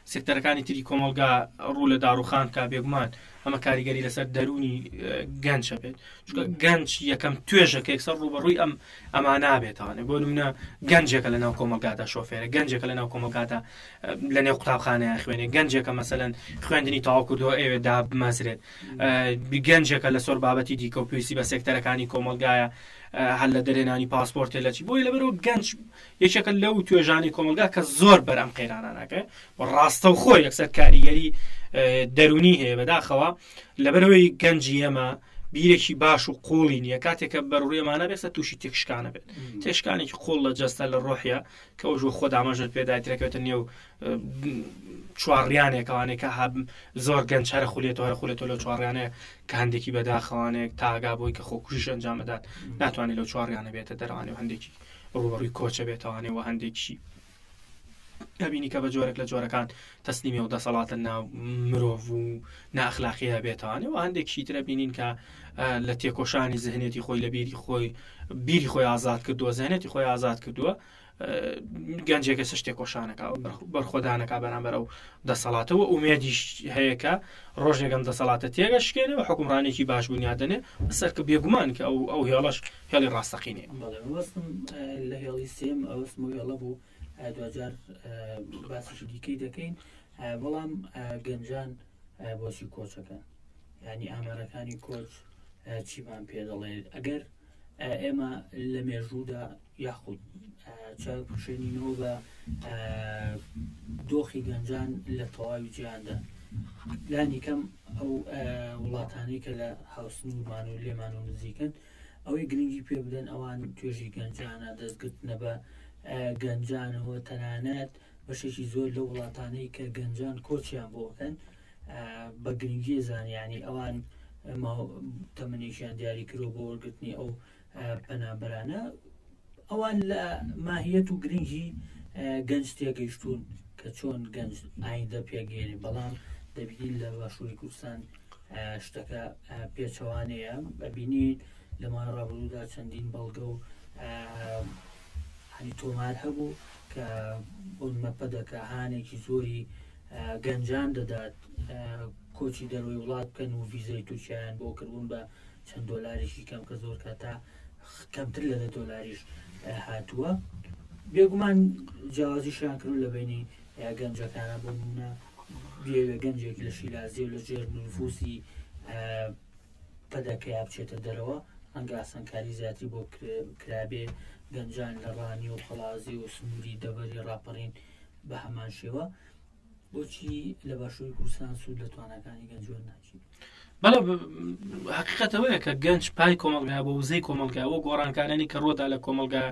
سێکتەرەکانی تری کۆمەلگا ڕوو لە داڕوخان کا بێگومان ئەمە کاریگەری لەسەر دەرونی گەنجە بێت چونکە گەنج یەکەم توێژەکە یەکسەر ڕوبەڕووی ئەم ئەما نابێتەوانێ بۆ نمونە گەنجێکە لە ناو کۆمەلگادا شۆفێرە گەنجێکە لە ناو کۆمەلگادا لە نێو قوتابخانەیە خوێنێ گەنجێکە مەسەلەن خوێندنی تەواو کردووە ئێوێ دا بمەزرێت گەنجێکە لە سۆر بابەتی دیکە و پێویستی بە سێکتەرەکانی کۆمەلگایە هەل لە دەرێنانی پاسپۆرتێ لە چی بۆی لەبەرەوە گەنج یەکێکە لەو توێژانی کۆمەلگا کە زۆر بەرەم قەیرانانەکە ڕاستە و خۆی یەکسەر کاریگەری دەرونی هەیە بەداخەوە لەبەرەوەی گەنجی ئێمە بیرێکی باش و قۆڵی نییە کاتێکە بەڕوڕێمانە بێسە تووشی تێکشکانە بێت تێشکانێکی قۆڵ لە جەستە لە ڕۆحیە کە ئەوژوە خۆ دامەژت پێدایترەکەوێتە نێو چوارڕیانێکەوانێکە هەب زۆر گەنج هەرە خولێتەوە هەرە خولێتەوە لە چوارڕیانەیە کە هەندێکی بەداخەوانێک تاگا بۆی کە خۆکوژش ئەنجامەدات ناتوانێت لەو چوارڕیانە بێتە دەروانێ و هەندێکی ڕوبەڕووی کۆچە بێتەوانێ و هەندێکی ئەبینی کە بە جۆرێک لە جۆرەکان تەسلیمی و دەسەڵاتە ناو مرۆڤ و ناخلاقیە بێتەوانێ و هەندێکشی ترە بینین کە لە تێکۆشانی زهنێتی خۆی لە بیری خۆی بیری خۆی ئازاد کردووە زهنێتی خۆی ئازاد کردووە گەنجێکە سەر تێکۆشانەکە بەرخۆدانەکە بەرامبەر ئەو دەسەڵاتەوە ئومێدیش هەیە کە ڕۆژێکم دەسەڵاتە تێگە شکێنێ و حکومڕانێکی باش بوونیادنێ بەسەر کە بێگومان کە ئەو ئەو هێڵەش هێڵی ڕاستەقینێ لە هێڵی سێم ئەوەستم و هێڵە بوو دوجار باسیشی دیکەی دەکەین بەڵام گەنجان بۆچی کۆچەکەن ینی ئامارەکانی کۆچ چیمان پێ دەڵێ ئەگەر ئێمە لە مێژوودا یاخود چاپشێنینەوە بە دۆخی گەنجان لە تەواوی جیهاندا لانی کەم ئەو وڵاتانەی کە لە هاوسنومان و لێمان و نزیکن ئەوەی گرنگی پێ بدەن ئەوان توێژی گەنجانە دەستگرتنە بە گەنجانەوە تەنانەت بەشێکی زۆر لە وڵاتانەی کە گەنجان کۆچیان بۆکەن بە گرنگی زانیانی ئەوان تەمەنیشیان دیاری کرۆ بۆ وەرگرتنی ئەو پەنابەرانە ئەوان لە ماهیەت و گرنگی گەنج تێگەیشتون کە چۆن گەنج ئایندە پێگەێنێ بەڵام دەبینین لە باشووری کوردستان شتەکە پێچەوانەیە ببینین لەمان ڕابردوودا چەندین بەڵگە و هەنی تۆمار هەبوو کە بۆنمەپە دەکە هانێکی زۆری گەنجان دەدات کۆچی دەروی وڵات بکەن و ڤیزەی تورکیایان بۆ کردبوون بە چەند دۆلاریشی کەم کە زۆر کاتا کەمتر لە دە دۆلاریش هاتووە بێگومان جیاوازیشیان کردو لە بینی گەنجەکانە بۆ نمونە بێوێ گەنجێک لە شیرازی و لە ژێر نفوسی پەدەکەیا بچێتە دەرەوە هەنگە ئاسانکاری زیاتری بۆ کرابێ گەنجان لە ڕانی و خەڵازی و سنووری دەبەری ڕاپەڕین بە هەمان شێوە بۆچی لە باشووری کوردستان سوود لە توانەکانی گەنجوە ناچێت بەڵێ حقیقەتەوەیە کە گەنج پای کۆمەڵگا بە وزەی کۆمەڵگایەوە گۆڕانکارانی کە ڕۆدا لە کۆمەڵگا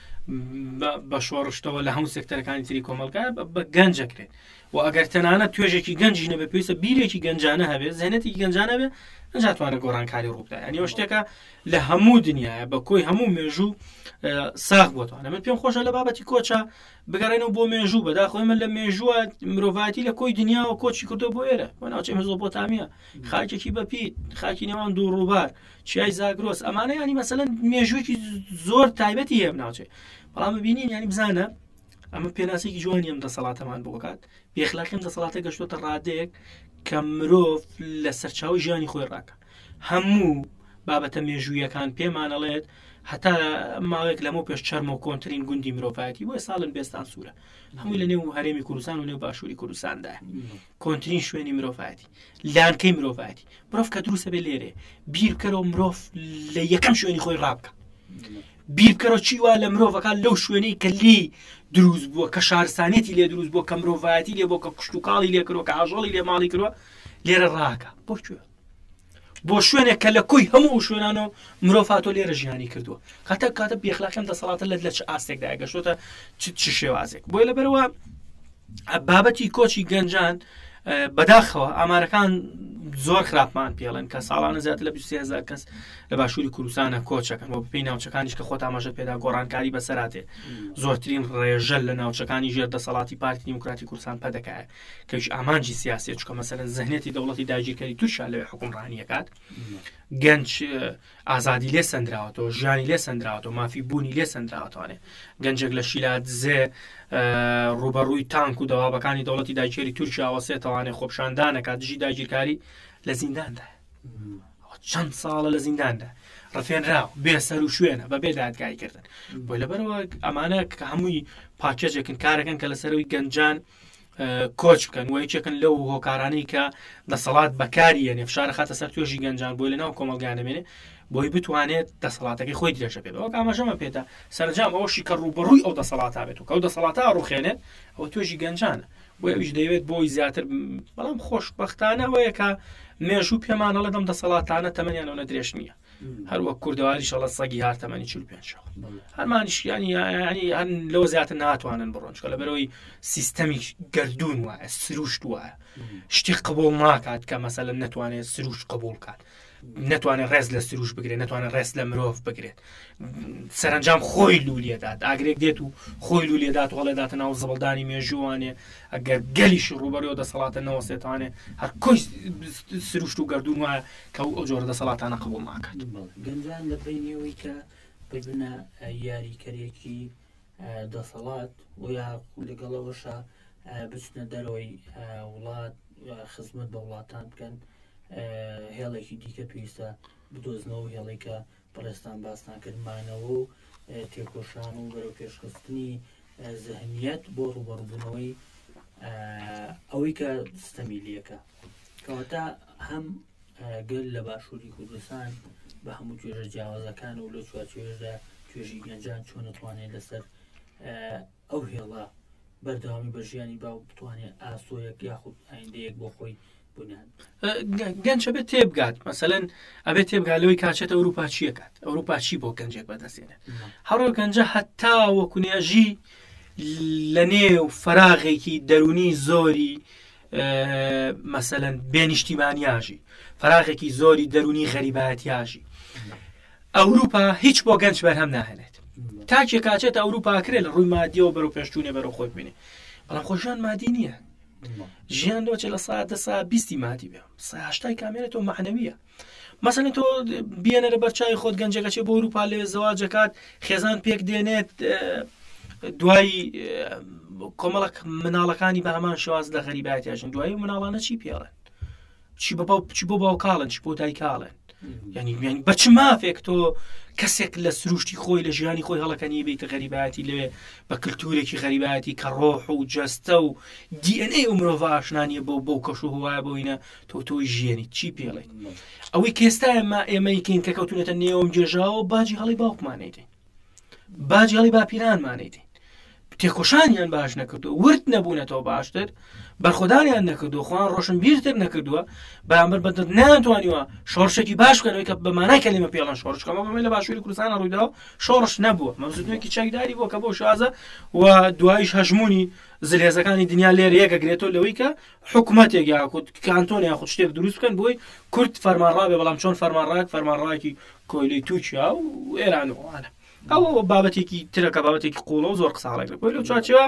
بە شۆڕشتەوە لە هەموو سێکتەرەکانی تری کۆمەڵگا بە گەنجەکرێت و ئەگەر تەنانەت توێژێکی گەنجی نەبێ پێویستە بیرێکی گەنجانە هەبێت زێنێتی گەنجانە بێ نەجاتوانە گۆڕانکاری ڕووبدا ینی ئەو شتێکە لە هەموو دنیاە بە کۆی هەموو مێژوو ساغ بۆتوانە من پێم خۆشە لە بابەتی کۆچە بگەڕێنەوە بۆ مێژوو بەداخۆی من لە مێژووە مرۆڤاتی لە کۆی دنیاوە کۆچی کردو بۆ ئێرە بۆ ناوچەی مێزۆپۆتامیا خاکێکی بەپیت خاکی نێوان دوو ڕووبار چیای زاگرۆس ئەمانە ینی مەسەلەن مێژوویەکی زۆر تایبەتی هەیە بناوچێ بەڵام ببینین ینی بزانە ئەمە پێناسێکی جوانی ئەم دەسەڵاتەمان بۆکات بێخلاقیم دەسەڵاتە گەشتۆتە ڕادەیەک کە مرۆڤ لە سەرچاوی ژیانی خۆی ڕاکە هەموو بابەتە مێژوویەکان پێمانەڵێت هەتا ماوەیەک لەمە پێش چەرمە و کۆنتترین گوندی مرۆڤایەتی بۆی ساڵن بێستان سوورە هەمووی لە نێو هەرێمی کوردستان و نێو باشووری کوردستاندا کۆنتترین شوێنی مرۆڤایەتی لانکەی مرۆڤایەتی مرۆڤ کە دروستە بێ لێرێ بیر بکەرەوە مرۆڤ لە یەکەم شوێنی خۆی ڕابکە بیر بکەرەوە چی وا لە مرۆڤەکان لەو شوێنەی کە لی دروست بووە کە شارستانێتی لێ دروست بووە کە مرۆڤایەتی لێ بۆ کە کوشتتوکاڵی لێ کردوە کە ئاژەڵی لێ ماڵی کردووە لێرە ڕاکە بۆکوێ بۆ شوێنێک کە لە کۆی هەموو شوێنانەوە مرۆڤاتۆ لێرە ژیانی کردووە کاتە کاتە بێخلاقیم دەسەڵاتە لە لە چ ئاستێکدا گەشتۆتە چ شێوازێک بۆی لەبەرەوە بابەتی کۆچی گەنجان بەداخەوە ئامارەکان زۆر خراپمان پێڵێن کە ساڵانە زیاتر لە بیست و سێ هەزار کەس لە باشووری کوردستانە کۆچەکەن بۆ پێی ناوچەکانیش کە خۆت ئاماژە پێدا گۆڕانکاری بەسەراتێ زۆرترین ڕێژەل لە ناوچەکانی ژێر دەسەڵاتی پارتی دیموکراتی کوردستان پەدەکایە کەش ئامانجی سیاسی چکە مەسەلەن زەهنێتی دەوڵەتی داگیرکاری تووشە لەوێ حکومڕانیەکات گەنج ئازادی لێ سەندراوەتەوە ژیانی لێ سەندراوەتەوە مافی بوونی لێ سەندراوەتوانێ گەنجێک لە شیلات زێ ڕوبەڕووی تانک و دەوابەکانی دەوڵەتی داگیرکاری تورکیا وەسێتەوانێ خۆپشاندانەکات دژی داگیرکاری لە زینداندا چەند ساڵە لە زینداندا ڕفێنراو بێسەر و شوێنە بە بێ دادگایکردن بۆی لەبەرەوە ئەمانە کە هەمووی پاکێجێکن کارەکەن کە لەسەرەوەی گەنجان کۆچ بکەن و یەکێکن لەو هۆکارانەی کە دەسەڵات بەکاری یەنێ فشارە خاتە سەر توێژی گەنجان بۆی لەناو کۆمەلگانەمێنێ بۆی بتوانێت دەسەڵاتەکەی خۆی درێژە پێ وەک ئاماژەمە پێێتە سەرنجام ئەوەشی کە ڕوبەڕووی ئەو دەسەڵاتا بێت و کە ئەو دەسەڵاتە ڕوخێنێت ئەوە توێژی گەنجانە بۆی ئەویش دەیەوێت بۆی زیاتر بەڵام خۆشبەختانە وەیە کە مێژوو پێمانە لە دەم دەسەڵاتانە تەمەنیان لەونە درێژ نییە هەروەک کوردەواری شەڵە سەگی هار تەمەنی چل و پێنج هەرمانیش ینی ینی هەن لەوە زیاتر ناتوانن بڕۆن چکە لەبەرەوەی سیستەمی گەردوون وایە سروشت وایە شتی قبول ناکات کە مەسەلەن نەتوانێت سروشت قبول کات نەتوانێت ڕێز لە سروش بگرێت نەتوانێت ڕێز لە مرۆڤ بگرێت سەرنجام خۆی لولێدات ئاگرێک دێت و خۆی لولێدات وڵێداتە ناو زەبڵدانی مێژووانێ ئەگەر گەلیش ڕوبەرەوە دەسەڵاتە نەوەسێتوانێ هەر کۆی سروشت و گەردوون وایە کە ئەو جۆرە دەسەڵاتانە قبول ناکات گەنجان لە بینەوەی کە ببنە یاریکەرێکی دەسەڵات و یا لەگەڵەوەشە بچنە دەرەوەی وڵات خزمەت بە وڵاتان بکەن هێڵێکی دیکە پێویستە بدۆزنەوە هێڵێکە بەڕێستان باسان کردمانەوە و تێکۆشان و بەرەو پێشخستنی زەهنیەت بۆ ڕوبەڕووبوونەوەی ئەوەی کە ستەمیلیەکە کەواتە هەم گەل لە باشووری کوردستان بە هەموو توێژە جیاوازەکان و لە چوارچێژدا توێژی گەنجان چۆن نتوانێت لەسەر ئەو هێڵە بەردەوامی بە ژیانی باو بتوانێت ئاسۆیەک یاخود ئایندەیەک بۆ خۆی گەنجە بێت تێبگات مەسەلەن ئەبێت تێبگالەوەی کاچێت ئەوروپا چیەکات ئەوروپا چی بۆ گەنجێک بەدەستێنێت هەڕۆ گەنجە هەتا وەکوونێژی لە نێو فەراغێکی دەرونی زۆری مەسەلەن بێنیشتیمانیاژی فەراغێکی زۆری دەرونی غەریبەتیاژی ئەوروپا هیچ بۆ گەنج بەرهەم ناهێنێت تاکێ کاچێت ئەوروپا کرێت لە ڕووی مادیەوە بەرەو پێشچوونێ بەرەو خۆی ببینێ بەڵام خۆشیان مادی نییە ژیان دۆچێت لە ساعت دە ساعت بیستی مادی بێ هەشتای کامێنێتەوە مەعنەویە مەسەلەن تۆ بێنە لە بەرچای خۆت گەنجەکە چێ بۆ ئەوروپا لێ زەواجەکات خێزان پێک دێنێت دوایی کۆمەڵک مناڵەکانی بە هەمان شێواز لە غەریبەتیاژن دوایی مناڵانە چی پێڵێن چی بۆ باوکاڵن چی بۆ دایکاڵن یعنی بە چ مافێک تۆ کەسێک لە سروشتی خۆی لە ژیانی خۆی هەڵەکەنی بێتە غەریبەتی لێ بە کللتورێکی غەریبەتی کە ڕۆح و جەستە و دی ئەن ئێ و مرۆڤ ئاشنانیە بۆ بۆ کەش و هەوایە بۆینە تۆ تۆی ژیانی چی پێڵێن ئەوەی کێستا ئێمە ئێمەیکەین کە کەوتونێتە نێوم جێژاوە باجی هەڵی باوکمانەیدین باجی هەڵی باپیرانمانەیدین تێکۆشانیان باش نەکردو ورد نەبوونەتەوە باشتر بەرخۆدانیان نەکردو خۆیان ڕۆشن بیرتر نەکردووە بەرامبەر بە ناتوانیوە شۆڕشێکی باش بکەنەوەی کە بەمانای کەلیمە پێڵەن شۆڕشکەمە بەمە لە باشووری کوردستانە ڕوویداوە شۆڕش نەبووە مەبزوودنێکی چاکداری بووە کە بۆ شازە و دوایش هەژمونی زلێزەکانی دنیا لێرە یەکەگرێتەوە لەوەی کە حکوومەتێک یاخود کانتۆن یاخود شتێک دروست بکەن بۆی کورد فەرمانڕابێ بەڵام چۆن فەرمانڕاک فەرمانڕاکی کۆیلەی تووچیا و ئێرانوانە ئەوە بابەتێکی ترەکە بابەتێکی قوڵە و زۆر قساڵێک بۆی لەو چاچەوە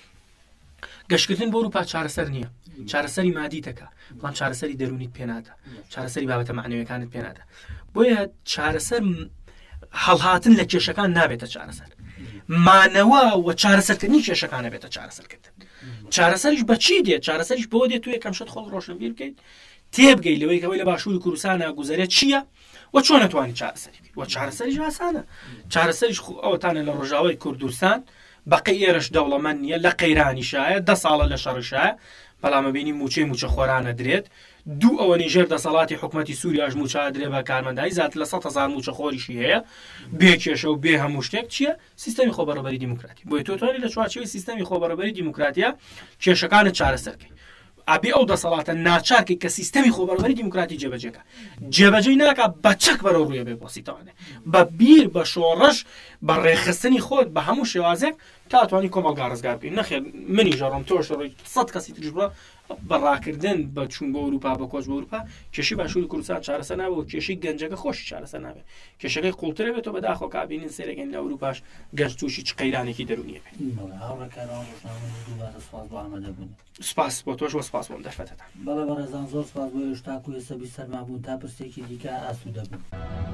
گەشتکردن بۆ ئەوروپا چارەسەر نییە چارەسەری مادی دەکا بەڵام چارەسەری دەرونیت پێناتە چارەسەری بابەتە معنەویەکانت پێناتە بۆیە چارەسەر هەڵهاتن لە کێشەکان نابێتە چارەسەر مانەوە و چارەسەرکردنی کێشەکانە بێتە چارەسەرکردن چارەسەریش بە چی دێت چارەسەریش بۆ دێت تو یەکەم شت خۆڵ ڕۆشنبیر بکەیت تێبگەی لەوەی کەوەی لە باشووری کوردستانە گوزارێت چییە و چۆن نەتوانانی چارەسەری بکەیت و چارەسەریش ئاسانە چارەسەریش ئەوەتانە لە ڕۆژاوای کوردستان بەقی ئێرەش دەوڵەمەند نییە لە قەیرانیشایە دە ساڵە لە شەڕشایە بەڵامە بینی موچەی موچە خۆرانە درێت دوو ئەوە نیژێر دەسەڵاتی حکوومەتی سووریاش موچە درێ بە کارمەندایی زیات لە سەد هەزار موچە خۆریشی هەیە بێ کێشە و بێ هەموو شتێک چییە سیستەمی خۆبەڕێبەری دیموکراتی بۆیە تۆ توانیت لە چوارچێوەی سیستەمی خۆبەڕێبەری دیموکراتیە کێشەکانت چارەسەرکەی ئەبێ ئەو دەسەڵاتە ناچارکەی کە سیستەمی خۆبەڕێبەری دیموکراتی جێبەجێکە جێبەجێی ناکات بە چەک بەرەو ڕوویە بێ بۆسیتوانێ بە بیر بە شۆڕش بە ڕێخستنی خۆت بە هەموو شێوازێک تا توانی کۆمەڵگا ڕزگار بکەین نەخێر منی ژەڕۆم تۆش ڕۆی سەد کەسی تریش بڕە بەڕاکردن بە چوون بۆ ئەوروپا بە کۆچ بە ئەوروپا کێشی باشووری کوردستان چارەسە نابێت کێشی گەنجەکە خۆش چارەسە نابێت کێشەکەی قوڵترە بێتەوە بەداخۆ کابینین سێرەگەن لە ئەوروپاش گەنج تووشی چ قەیرانێکی دەرونیە بێت. سپاس بۆ تۆش وە سپاس بۆم دەرفەتەتان. بەڵێ بەڕێزان زۆر سپاس بۆ هێشتا و ێستا بی سەرمابوون تا پرسێکی دیکە ئاسوودە بوون.